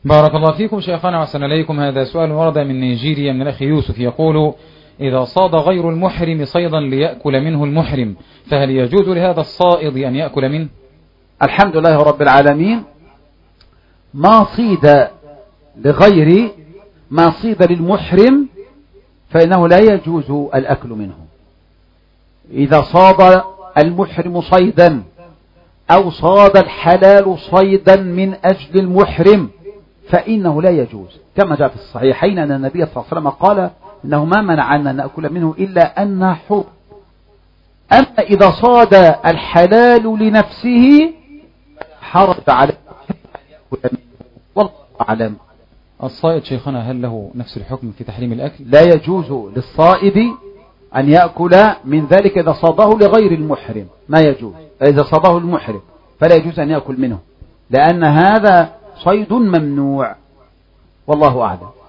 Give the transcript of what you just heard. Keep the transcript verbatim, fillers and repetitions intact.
بارك الله فيكم شيخنا وحسن إليكم. هذا سؤال ورد من نيجيريا من الأخ يوسف، يقول: إذا صاد غير المحرم صيدا ليأكل منه المحرم، فهل يجوز لهذا الصائد أن يأكل منه؟ الحمد لله رب العالمين. ما صيد لغير ما صيد للمحرم فإنه لا يجوز الأكل منه. إذا صاد المحرم صيدا أو صاد الحلال صيدا من أجل المحرم فإنه لا يجوز، كما جاء في الصحيحين أن النبي صلى الله عليه وسلم قال إنه ما منعنا أن نأكل منه إلا أن حر. أما إذا صاد الحلال لنفسه حرج عليه أن يأكل منه، والله أعلم. الصائد شيخنا هل له نفس الحكم في تحريم الأكل؟ لا يجوز للصائد أن يأكل من ذلك إذا صاده لغير المحرم، ما يجوز. إذا صاده المحرم فلا يجوز أن يأكل منه، لأن هذا صيد ممنوع، والله أعلم.